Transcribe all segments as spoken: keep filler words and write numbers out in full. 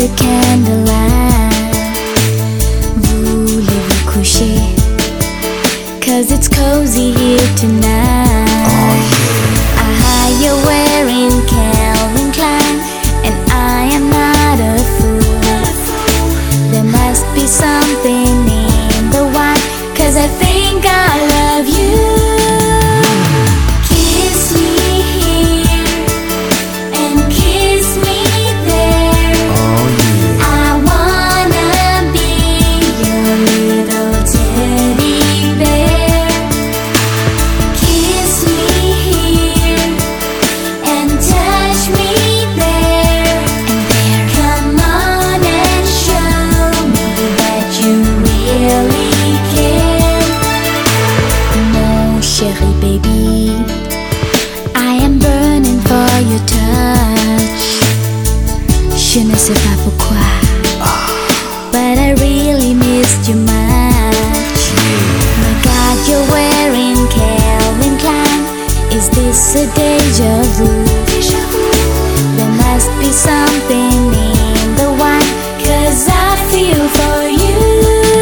the candlelight. Voulez-vous coucher? Cause it's cozy here tonight. Oh yeah. Ah, you're wearing Calvin Klein, and I am not a fool. There must be something in the wine, cause I think I love you. Baby, I am burning for your touch. Je ne sais pas pourquoi, but I really missed you much. My God, you're wearing Calvin Klein. Is this a deja vu? There must be something in the wine, cause I feel for you.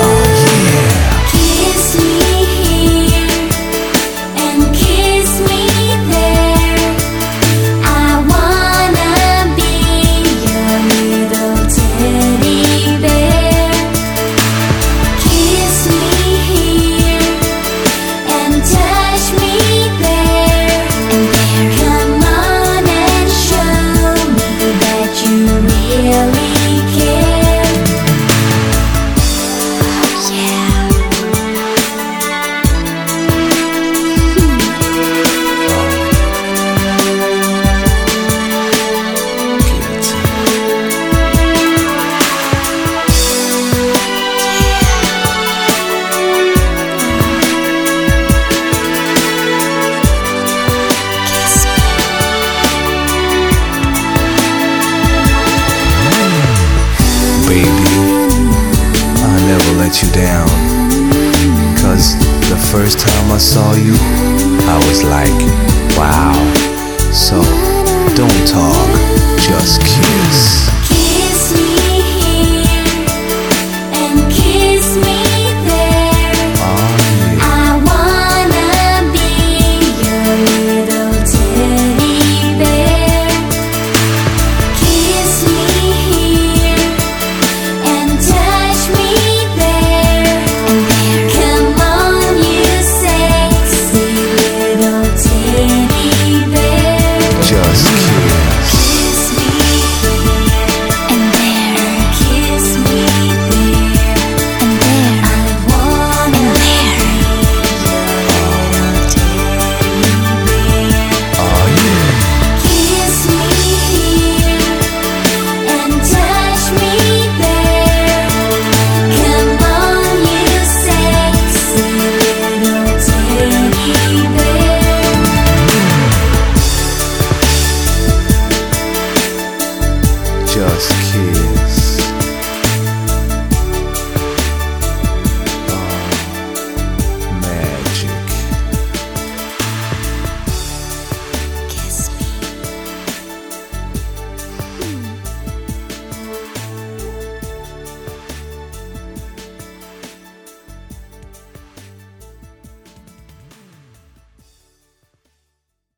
You down, cause the first time I saw you I was like, wow. So don't talk, just kiss. Kiss me here and kiss me there. Oh, yeah. I wanna be your little teddy bear. Kiss me here and touch me. Come on, you sexy little teddy